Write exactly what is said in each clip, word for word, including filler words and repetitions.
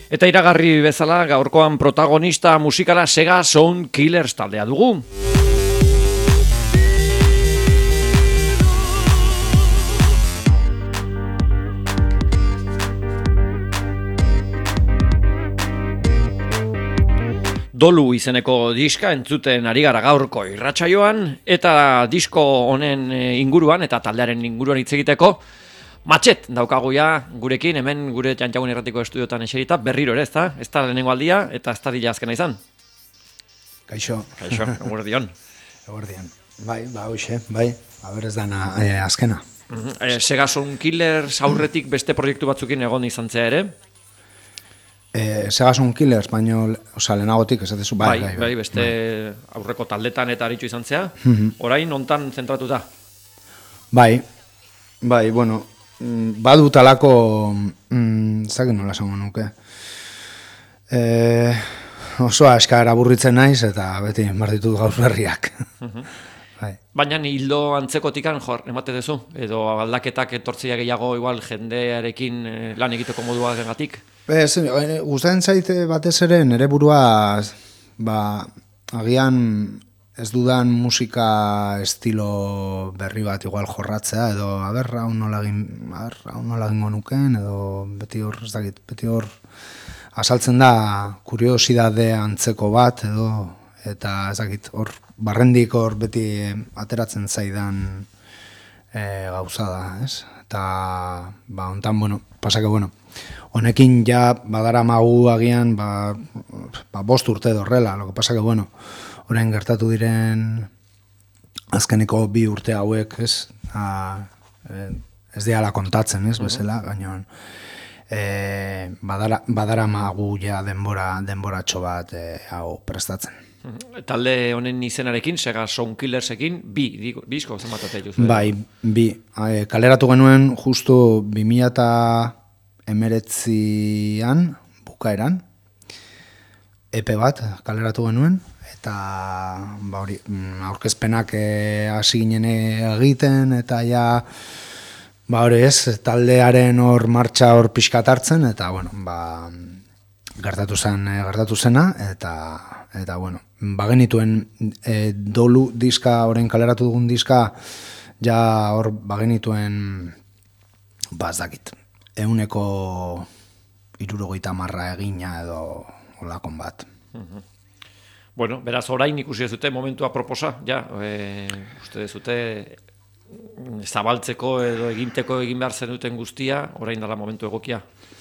Eta iragarri bezala gaurkoan protagonista musikala Sega Sound Killers taldea dugu. Dolu izeneko diska entzuten ari gara gaurko irratsaioan, eta disko honen inguruan eta taldearen inguruan hitz egiteko Matxet daukagu ja gurekin, hemen gure Txantxagun Irratiko estudiotan eserita, berriro ere, ez da? Ez da lehenengo aldia, eta ez da dila azkena izan. Kaixo. Kaixo, eguerdion. Eguerdion. Bai, ba, hoxe, bai, haber ez dana eh, azkena. Uh-huh. eh, Sega Sound Killers aurretik beste proiektu batzukin egon izan zea ere? Eh, Sega Sound Killers, baino, oza, lehenagotik, ez atezu, bai, bai, bai, bai, beste bai. Aurreko taldetan eta aritxu izan zea, uh-huh. Orain ontan zentratuta? Bai, bai, bueno, badu talako, mm, zakin nola esango nuke, e, oso askar aburritzen naiz eta beti martitut gauz berriak. Uh-huh. Bai. Baina hildo antzekotikan jor, emate duzu? Edo aldaketak etortzea gehiago igual jendearekin lan egiteko modua gengatik? Ez, gustatzen zaite batez ere nere burua, ba, agian ez dudan musika estilo berri bat igual jorratzea, edo aber, hau nola egingo nuken, edo beti hor, ez dakit, beti hor asaltzen da kuriosidade antzeko bat, edo, eta ez dakit, hor barrendik hor beti ateratzen zaidan e, gauza da, ez? Eta, ba, ontan, bueno, pasake, bueno, honekin ja badara magu agian, ba, ba bost urte dorrela, lo que pasa que, bueno, orain gertatu diren azkeneko bi urte hauek, ez, a, ez diala kontatzen, ez, bezala, gainoan, e, badara, badara magu ja denbora, denboratxo bat e, hau prestatzen. Talde honen izenarekin, Sega Sound Killersekin, bi disko zenbatate juzu. Bai, bi. E, kaleratu genuen justu bi mila hemeretzian bukaeran, E P bat kaleratu genuen, eta ba hori, aurkezpenak hasi ginen egiten, eta ja, ba hori ez, taldearen hor martxa hor pixkat hartzen, eta bueno, ba, gertatu zen, gertatu zena, eta, eta bueno, ba genituen e, dolu diska, orain kaleratu dugun diska, ja hor ba genituen, ba ez dakit, ehuneko hirurogeita marra egina edo olakon bat. Uh-huh. Bueno, beraz orain ikusi dezute momentua proposa, ja, e, uste dezute zabaltzeko edo eginteko egin behar zen duten guztia, orain dela momentu egokia.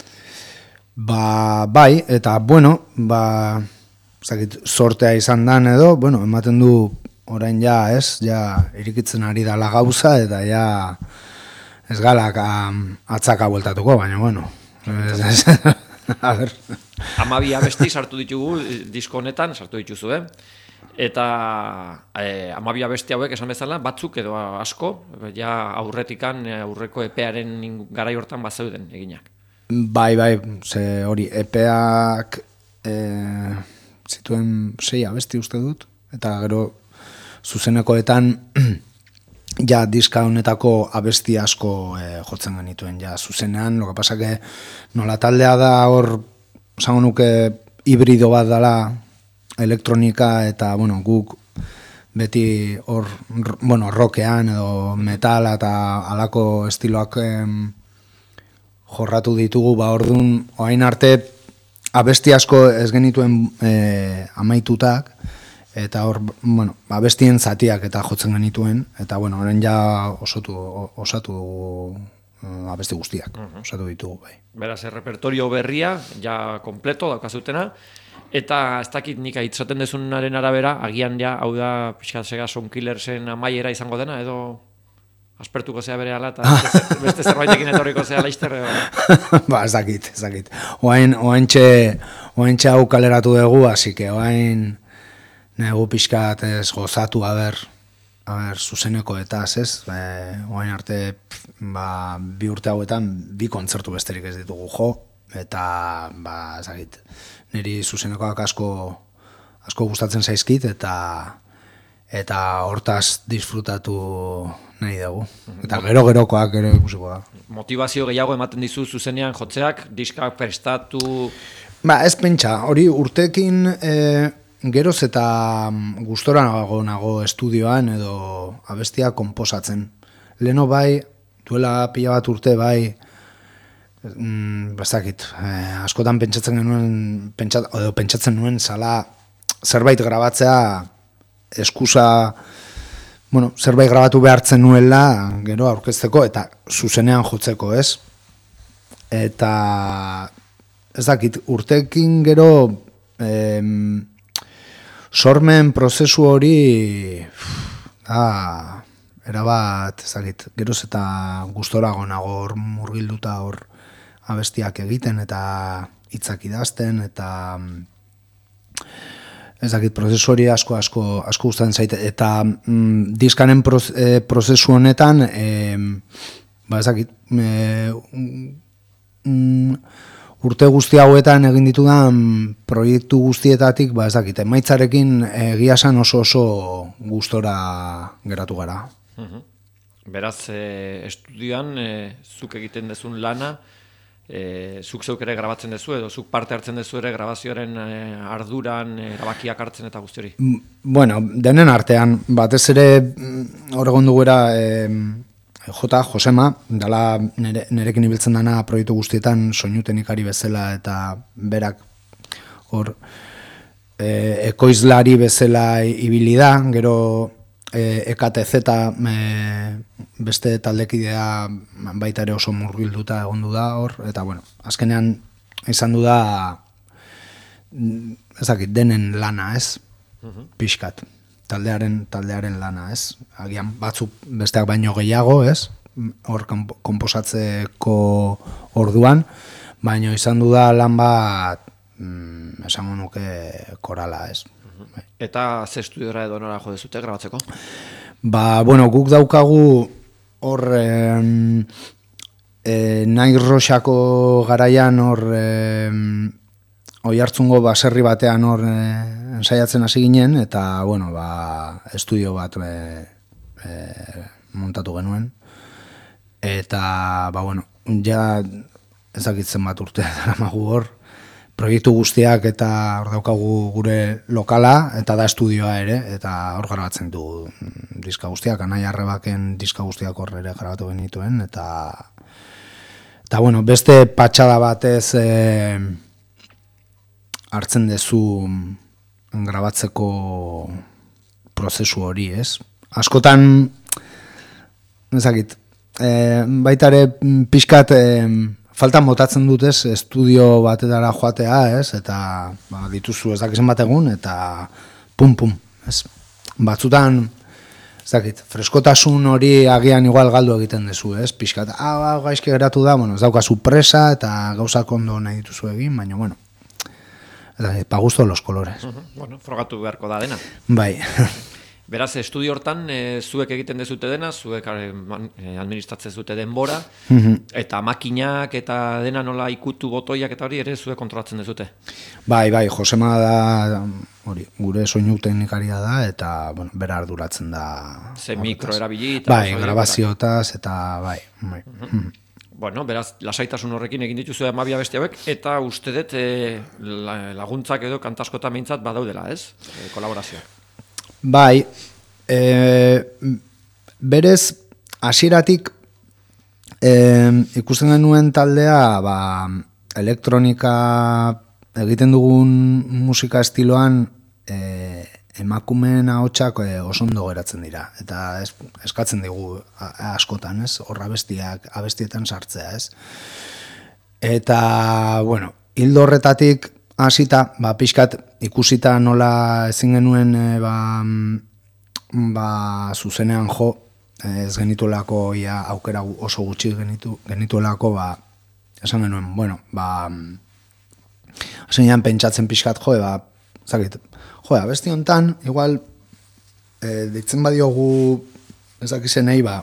Ba, bai, eta bueno, ba, zakit, sortea izan dan edo, bueno, ematen du orain ja, ez, ja, irikitzen ari dala gauza, eta ja, ez galak atzaka bueltatuko, baina, bueno, ez, ez, a ber. Amabi abesti sartu ditugu disko honetan, sartu dituzu, eh? Eta eh, amabi abesti hauek esan bezala, batzuk edo asko, ja aurretikan aurreko epearen garai hortan bazeuden eginak. Bai, bai, ze hori, epeak e, zituen sei abesti uste dut, eta gero zuzenekoetan ja diska honetako abesti asko e, jotzen genituen, ja zuzenean, lo que pasa que nola taldea da hor, esango nuke hibrido bat dela elektronika eta, bueno, guk beti hor, bueno, rockean edo metala eta halako estiloak em, jorratu ditugu, ba orduan, orain arte abesti asko ez genituen e, amaitutak, eta hor, bueno, abestien zatiak eta jotzen genituen, eta, bueno, orain ja osatu, osatu abesti guztiak, uh-huh. Osatu ditugu, bai. Beraz, repertorio berria, ja kompleto daukazutena, eta ez dakit nik aitzaten dezunaren arabera, agian ja, hau da, pixka Sega Sound Killersen amaiera izango dena, edo aspertuko zea bere ala, eta beste, beste zerbaitekin etorriko zea laizter, edo... Ba, ez dakit, ez dakit. Oain, oaintxe, oaintxe hau kaleratu dugu, así que oain negu pixkat ez gozatu, haber, haber, zuzeneko eta ez, e, oain arte, ba, bi urte hauetan, bi kontzertu besterik ez ditugu jo, eta, ba, ez dakit, niri zuzenekoak asko, asko gustatzen zaizkit, eta, eta hortaz disfrutatu nahi dugu. Eta gero-gerokoak ere ikusiko da. Motivazio gehiago ematen dizu zuzenean jotzeak, diska prestatu... Ba, ez pentsa, hori urtekin e, geroz eta gustorago nago estudioan edo abestia konposatzen. Leno bai, duela pila bat urte bai, mm, bazakit, eh, askotan pentsatzen genuen, pentsat, edo pentsatzen nuen zala zerbait grabatzea eskusa, bueno, zerbait grabatu behartzen nuela gero aurkezteko eta zuzenean jotzeko, ez? Eta ez dakit, urtekin gero em, sormen prozesu hori da, erabat, ez dakit, geroz eta gustorago nago hor murgilduta hor abestiak egiten eta hitzak idazten eta ez dakit, prozesu hori asko asko asko gustatzen zaite eta mm, diskanen proz, e, prozesu honetan e, ba ez dakit e, mm, urte guzti hauetan egin ditudan proiektu guztietatik ba ez dakit, emaitzarekin egia esan oso oso gustora geratu gara. Uh-huh. Beraz, e, estudioan e, zuk egiten dezun lana E, zuk zeuk ere grabatzen dezu edo zuk parte hartzen dezu ere grabazioaren e, arduran erabakiak hartzen eta guzti hori? Bueno, denen artean, batez ere hor egon dugera e, Jota, Josema, dala nere, nerekin ibiltzen dana proiektu guztietan soinu teknikari bezala eta berak hor e, ekoizlari bezala ibili da, gero e, E K T Z e, beste taldekidea baita ere oso murgilduta egondu da hor, eta bueno, azkenean izan du da ezakit, denen lana, ez? Uh-huh. Pixkat, taldearen taldearen lana, ez? Agian batzuk besteak baino gehiago, ez? Hor konposatzeko orduan, baino izan du da lan bat mm, esango nuke korala, ez? Uh-huh. Eta ze estudiora edo nora jo dezute grabatzeko? Ba, bueno, guk daukagu hor eh, eh, Nair Roxako garaian hor eh, Oiartzungo baserri batean hor eh, ensaiatzen hasi ginen eta bueno, ba, estudio bat eh, eh, montatu genuen eta ba, bueno, ja ezakitzen bat urte daramagu hor proiektu guztiak eta hor daukagu gure lokala eta da estudioa ere eta hor grabatzen du diska guztiak, Anai Arrebaken diska guztiak hor ere grabatu genituen eta eta bueno, beste patxada batez e, hartzen dezu grabatzeko prozesu hori, ez? Askotan ezakit, e, baita ere pixkat e, faltan botatzen dut, ez, estudio batetara joatea, ez, eta ba, dituzu ez dakizen bat egun, eta pum-pum, ez. Batzutan, ez dakit, freskotasun hori agian igual galdu egiten dezu, ez, pixkat, ah, gaizki geratu da, bueno, ez daukazu presa, eta gauzak ondo nahi dituzu egin, baina, bueno, ez dakit, pa gusto los colores. Uh-huh. Bueno, frogatu beharko da dena. Bai. Beraz, estudio hortan, e, zuek egiten dezute dena, zuek e, administratzen zute denbora, mm-hmm. eta makinak eta dena nola ikutu botoiak eta hori ere zuek kontrolatzen dezute. Bai, bai, Josema da, hori, gure soinu teknikaria da, eta, bueno, bera arduratzen da. Ze mikro erabili. Bai, grabaziotaz, eta bai. bai. Uh-huh. Mm-hmm. Bueno, beraz, lasaitasun horrekin egin dituzu amabia beste hauek, eta uste dut e, laguntzak edo kantaskotan behintzat badaudela, ez? E, kolaborazioa. Bai, e, berez, hasieratik e, ikusten genuen taldea, ba, elektronika egiten dugun musika estiloan e, emakumeen ahotsak e, oso ondo geratzen dira, eta es, eskatzen digu a, askotan, ez? Hor abestiak, abestietan sartzea, ez? Eta, bueno, hildo horretatik hasita, ba, pixkat ikusita nola ezin genuen e, ba, ba, zuzenean jo, ez genituelako ja, aukera oso gutxi genitu, genituelako, ba, esan genuen, bueno, ba, zenean pentsatzen pixkat jo, ba, zakit, jo, abesti hontan, igual, e, ditzen badiogu, ezakizenei, ba,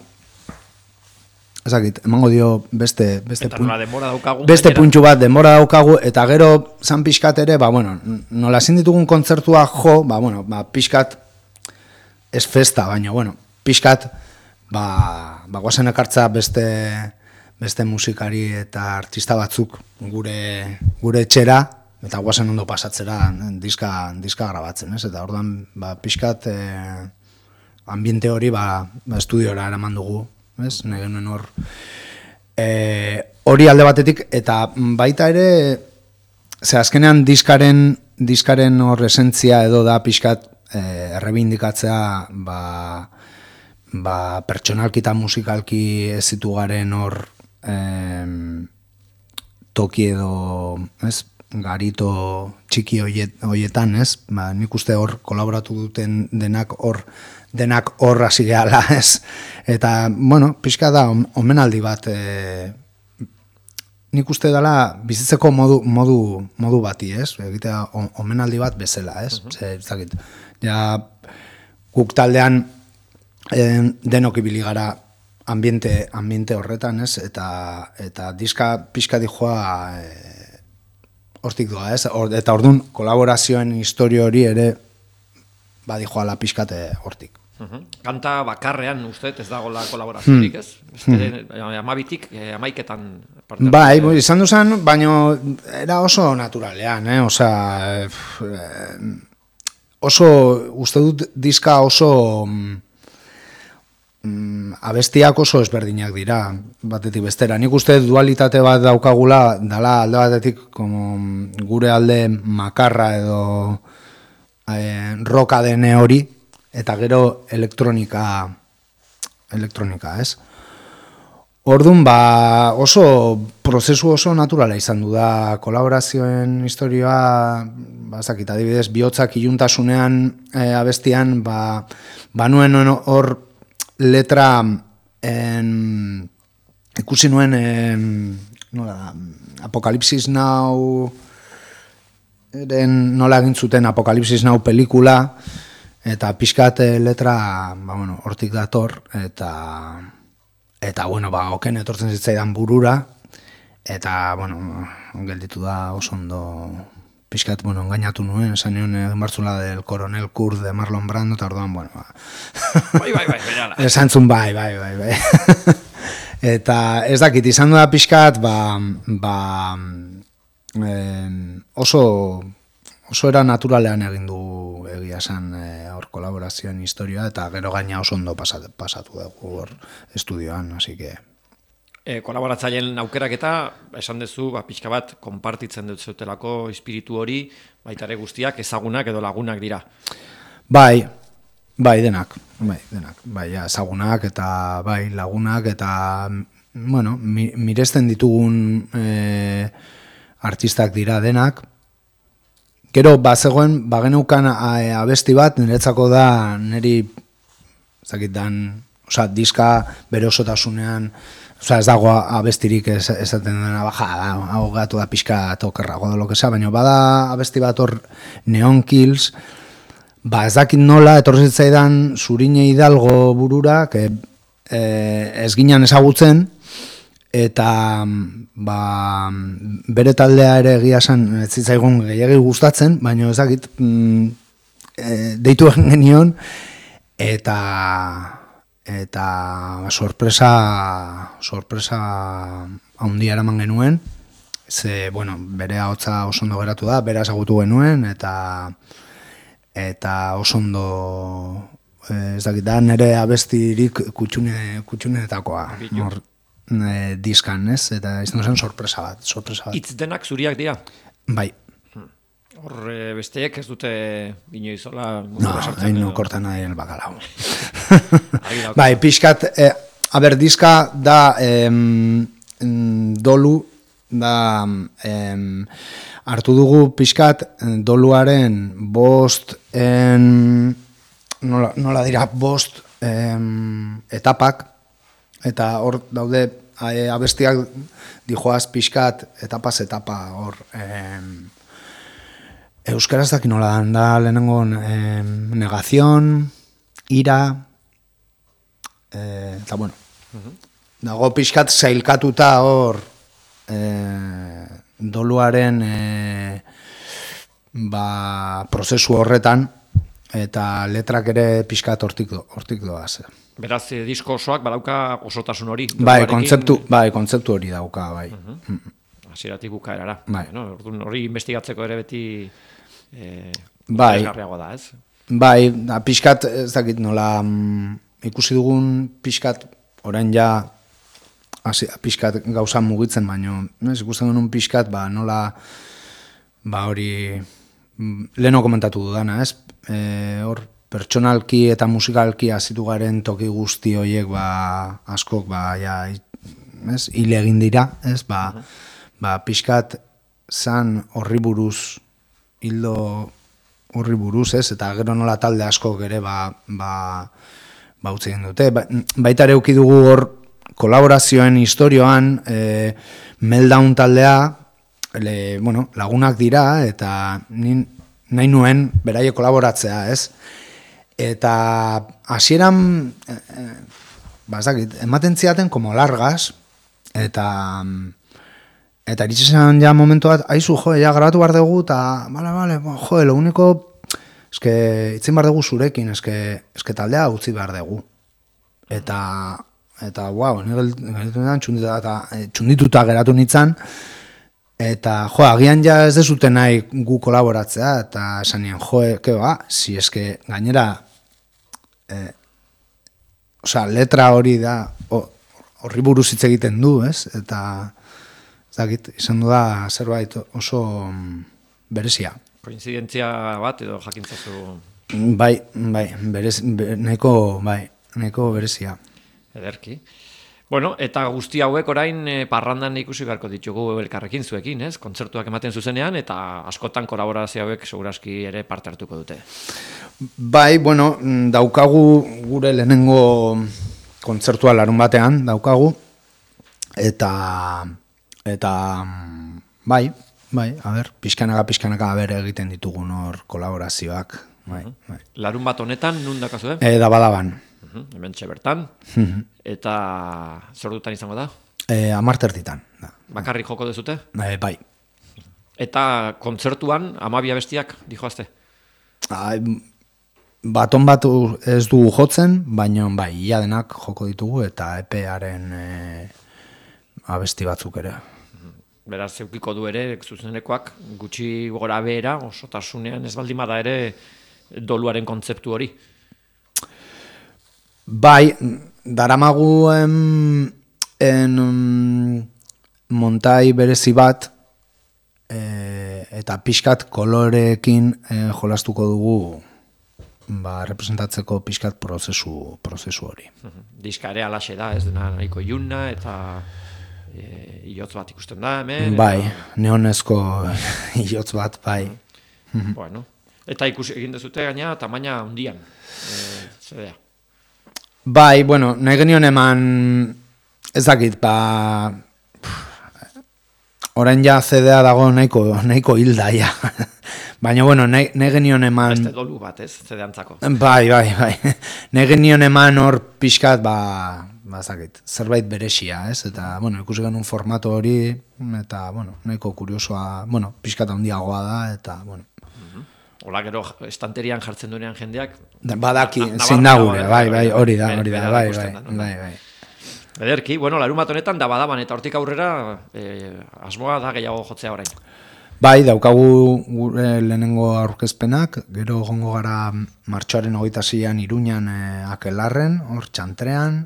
ezakit, emango dio beste beste, pun... daukagu, beste puntxu bat denbora daukagu, eta gero zan pixkat ere, ba, bueno, nola ezin ditugun kontzertua jo, ba, bueno, ba, pixkat ez festa, baina, bueno, pixkat, ba, ba guazen ekartza beste, beste musikari eta artista batzuk gure, gure etxera, eta guazen ondo pasatzera diska, diska grabatzen, ez? Eta orduan, ba, pixkat e, ambiente hori, ba, ba estudiora eraman dugu, ez? Negenuen hor, e, hori alde batetik, eta baita ere, ze azkenean diskaren, diskaren hor esentzia edo da pixkat e, errebindikatzea, ba, ba, pertsonalki eta musikalki ez zitu garen hor e, toki edo, ez? Garito txiki hoiet, hoietan, ez? Ba, nik uste hor kolaboratu duten denak hor denak hor hasi gehala, ez? Eta, bueno, pixka da omenaldi bat, e, nik uste dela bizitzeko modu, modu, modu bati, ez? Egitea omenaldi bat bezala, ez? Uh-huh. Ze, ez dakit, ja, guk taldean eh, denok ibili gara ambiente, ambiente horretan, ez? Eta, eta diska pixka dijoa e, hortik doa, ez? Or, eta orduan kolaborazioen historio hori ere badijoa la pixkate hortik. Uh-huh. Kanta bakarrean uste ez dagoela kolaboraziorik, ez? Hmm. Amabitik, eh, amaiketan parte. Bai, bo, izan duzan, baina era oso naturalean, eh? Osa, eh, oso, uste dut diska oso mm, abestiak oso ezberdinak dira, batetik bestera. Nik uste dualitate bat daukagula, dala alde batetik como gure alde makarra edo eh, roka dene hori, eta gero elektronika, elektronika, ez? Orduan, ba, oso, prozesu oso naturala izan du da, kolaborazioen historioa, ba, zakit, adibidez, bihotzak iluntasunean e, abestian, ba, banuen hor letra en, ikusi nuen en, nola, Apokalipsis Now eren, nola egin zuten Apokalipsis Now pelikula, eta pixkat letra, ba, bueno, hortik dator, eta eta, bueno, ba, oken etortzen zitzaidan burura, eta, bueno, gelditu da oso ondo pixkat, bueno, engainatu nuen, esan nuen egin bartzula del Coronel Kurd de Marlon Brando, eta orduan, bueno, ba. Bai, bai, bai, berala. Esan zun, bai, bai, bai, bai. Eta ez dakit, izan du da pixkat, ba, ba, eh, oso, oso era naturalean egin du egia esan hor eh, kolaborazioen historia, eta gero gaina oso ondo pasatu, pasatu dugu hor estudioan, así que... E, kolaboratzaileen aukerak eta esan duzu, ba, pixka bat, konpartitzen dut zeutelako espiritu hori, baita ere guztiak ezagunak edo lagunak dira. Bai, bai, denak, bai, denak, bai, ja, ezagunak eta bai, lagunak eta, bueno, mi, miresten ditugun e, artistak dira denak. Gero, bazegoen, bageneukan abesti bat, niretzako da, niri, zakit dan, oza, diska bere osotasunean, oza, ez dago abestirik ez, ezaten dena, baja, hau gatu da pixka tokerrago da lo que sea, baina bada abesti bat hor Neon Kills, ba ez dakit nola, etorri zitzaidan Zurine Hidalgo burura, que, eh, ez ginen ezagutzen, eta ba, bere taldea ere egia esan ez zitzaigun gehiagi gustatzen, baina ez dakit mm, e, deitu egin genion, eta eta sorpresa sorpresa handia eraman genuen, ze, bueno, bere ahotsa oso ondo geratu da, bere ezagutu genuen, eta eta oso ondo ez dakit da, nire abestirik kutxune, kutxunetakoa hor e, diskan, ez? Eta izan zen sorpresa bat, sorpresa bat. Itz denak zuriak dira? Bai. Hor e, besteek ez dute inoizola... No, hain no kortan nahi el bakalau. Bai, pixkat, e, a ber, diska da em, dolu, da em, hartu dugu pixkat doluaren bost en, nola, nola dira, bost em, etapak, eta hor daude abestiak dijoaz pixkat etapaz etapa hor em, euskaraz daki nola da lehenengo em, negazion, ira, e, eta bueno, uh-huh. Dago pixkat zailkatuta hor e, doluaren e, ba, prozesu horretan, eta letrak ere pixkat hortik, do, hortik doaz. Beraz, e, disko osoak badauka osotasun hori? Bai, kontzeptu, bai, kontzeptu hori dauka, bai. Uh-huh. hasieratik bukaerara. Bai. No? Orduan hori investigatzeko ere beti eh, bai. interesgarriagoa da, ez? Bai, da, pixkat, ez dakit nola, mm, ikusi dugun pixkat, orain ja, hasi, pixkat gauza mugitzen, baino, ez, ikusten genuen pixkat, ba, nola, ba, hori, mm, leheno komentatu dudana, ez? E, hor, pertsonalki eta musikalki hazitu garen toki guzti horiek, ba, askok, ba, ja, ez, hile egin dira, ez, ba, uh -huh. ba, pixkat, zan horri buruz, hildo horri buruz, ez, eta gero nola talde askok ere, ba, ba, ba, utzi egin dute. Ba, baita ere uki dugu hor, kolaborazioen historioan, e, Meltdown taldea, le, bueno, lagunak dira, eta nin, nahi nuen beraie kolaboratzea, ez? Eta hasieran e, e, ba, ez dakit, ematen ziaten como largas, eta eta iritsi ja momentu bat, aizu, jo, ja grabatu behar dugu, eta, bale, bale, jo, lo único, eske, itzin behar dugu zurekin, eske, eske taldea utzi behar dugu. Eta, eta, wow, nire txundituta, eta, txundituta geratu nintzen, eta, jo, agian ja ez dezuten nahi gu kolaboratzea, eta esan nien, jo, ke ba, si eske, gainera, eh, osea, letra hori da, horri buruz hitz egiten du, ez? Eta, zakit, izan du da zerbait oso berezia. Koinzidentzia bat edo jakintzazu? Bai, bai, berez, be, nahiko, bai, nahiko berezia. Ederki. Bueno, eta guzti hauek orain e, parrandan ikusi beharko ditugu elkarrekin zuekin, ez? Kontzertuak ematen zuzenean, eta askotan kolaborazio hauek segurazki ere parte hartuko dute. Bai, bueno, daukagu gure lehenengo kontzertua larun batean, daukagu, eta... Eta, bai, bai, a ber, pixkanaka, pixkanaka, a ber, egiten ditugun hor kolaborazioak, bai, bai. Larun bat honetan, nun dakazu, eh? E, da badaban. Uh-huh. Hemen txebertan, eta zer dutan izango da? E, amartertitan, da. Bakarrik joko dezute? E, bai. Eta kontzertuan, amabia bestiak, dijoazte? Baton bat ez dugu jotzen, baina, bai, ia denak joko ditugu, eta epearen e, abesti batzuk ere. Beraz, zeukiko du ere, zuzenekoak gutxi gora behera, osotasunean ez baldin bada ere doluaren kontzeptu hori. Bai, daramagu en, en um, montai berezi bat, e, eta pixkat kolorekin e, jolastuko dugu, ba, representatzeko pixkat prozesu, prozesu hori. Diska ere alaxe da, ez dena nahiko iluna, eta... E, iotz bat ikusten da, hemen? Bai, eta... neonezko iotz bat, bai. Bueno, eta ikusi egin dezute gaina, tamaina hundian, e, zedea. Bai, bueno, nahi genion eman, ez dakit, ba, orain ja zedea dago nahiko, nahiko hilda, ja. Baina, bueno, nahi, nahi genion eman... Beste dolu bat, ez, zedeantzako. Bai, bai, bai. Nahi genion eman hor pixkat, ba... Bazakit, zerbait beresia, ez? Eta, bueno, ikusi genuen formato hori, eta, bueno, nahiko kuriosoa, bueno, pixkata handiagoa da, eta, bueno. Hola, gero, estanterian jartzen duenean jendeak... Badaki, zein da gure, bai, bai, hori da, hori da, bai, bai, bai, bai. Ederki, bueno, larun bat honetan da badaban, eta hortik aurrera eh, asmoa da gehiago jotzea orain. Bai, daukagu gure lehenengo aurkezpenak, gero gongo gara martxoaren hogeita seian Iruñan eh, Akelarren, hor txantrean,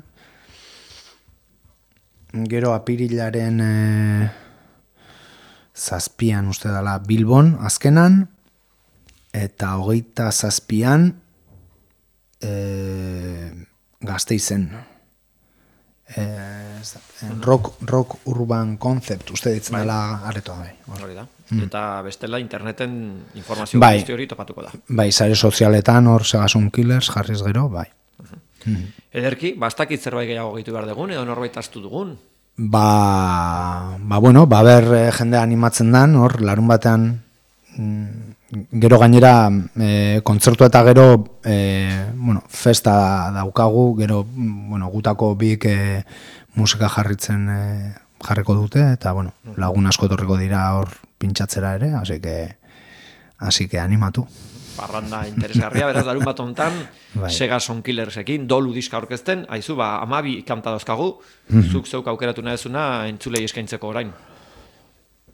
gero apirilaren e, zazpian uste dela Bilbon azkenan, eta hogeita zazpian e, Gasteizen. E, rock, rock urban concept, uste ditzen dela aretoa. Bai. Hori da. Mm. Eta bestela interneten informazio bai, guzti hori topatuko da. Bai, sare sozialetan hor Segasun Killers jarriz gero, bai. Mm. Ederki, bastakit zerbait gehiago gehitu behar dugun, edo norbait astu dugun? Ba, ba bueno, ba ber jende animatzen dan, hor, larun batean, gero gainera, e, kontzertu eta gero, e, bueno, festa daukagu, gero, bueno, gutako bik e, musika jarritzen e, jarriko dute, eta, bueno, lagun asko etorriko dira hor pintxatzera ere, hasi que, hasi que animatu. Parranda interesgarria, beraz larun bat hontan, bai. Segasun Killersekin, dolu diska orkezten, haizu, ba, amabi kanta dauzkagu, mm-hmm. zuk zeuk aukeratu nahezuna entzulei eskaintzeko orain.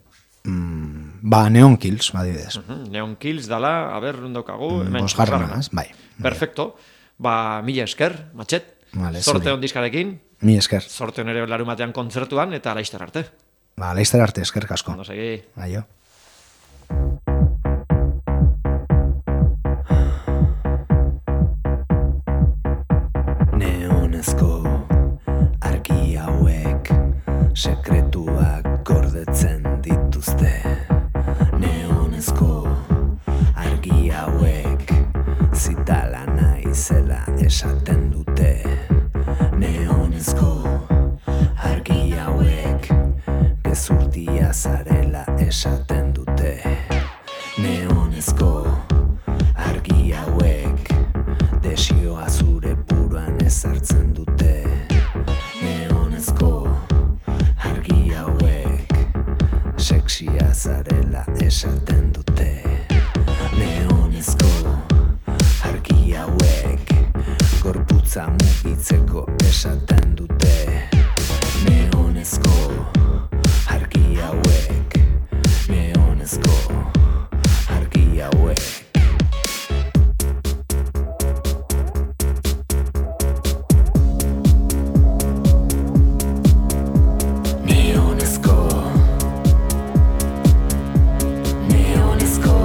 mm, ba, Neon Kills, badibidez. Uh-huh. Neon Kills dala, a ber, nondokagu, Mm, hemen bosgarrena, ez? Bai. Perfecto. Ba, mila esker, Matxet. Vale, Sorte zuri. on diskarekin. Mi esker. Sorte on ere larumatean kontzertuan, eta laizter arte. Ba, laizter arte, esker kasko. Ondo segi. Aio. Neonezko argi hauek sekretuak gordetzen dituzte. Neonezko argi hauek zitala naizela esaten dute. Neonezko argi hauek gezurtia zarela esaten dute. Neonezko argi hauek desioa zure buruan ezartzen dute. Neonezko argi hauek sexia zarela esaten dute. Neonezko argi hauek gorputza mugitzeko esaten dute. Neonezko argi hauek, neonezko argi hauek. Neonezko, neonezko.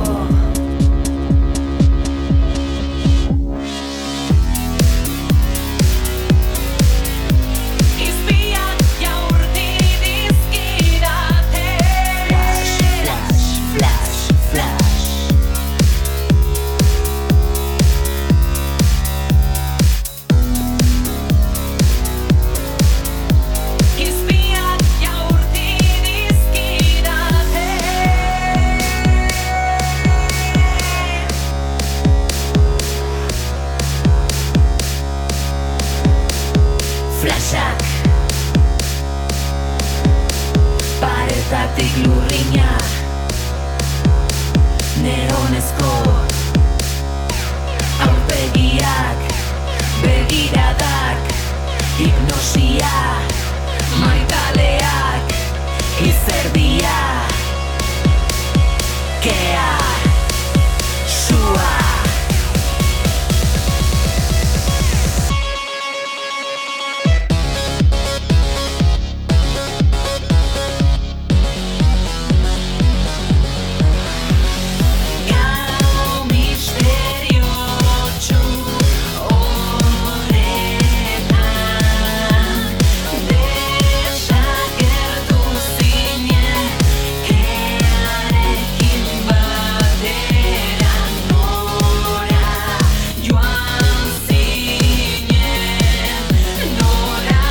Izpiak jaurti dizkidate. Flash, flash, flash. Izpiak jaurti dizkidate. Flashak paretatik lurrina. Neonezko aurpegiak, begiradak, hipnosia, maitaleak, izerdia, kea, sua. Gau misteriotsu honetan desagertu zinen kearekin batera nora joan zinen nora.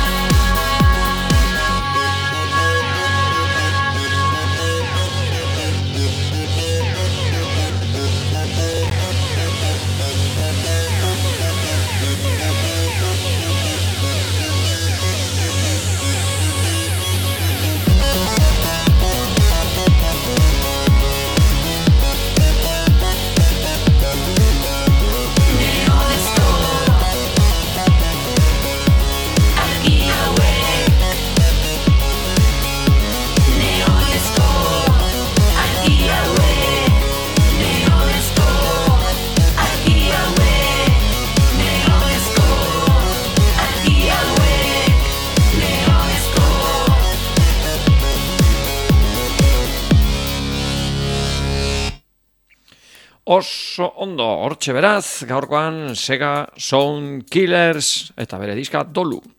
Neonezko argi hauek, neonezko argi hauek, neonezko argi hauek, neonezko argi hauek, neonezko. Oso ondo, hortxe beraz, gaurkoan Sega Sound Killers eta bere diska Dolu.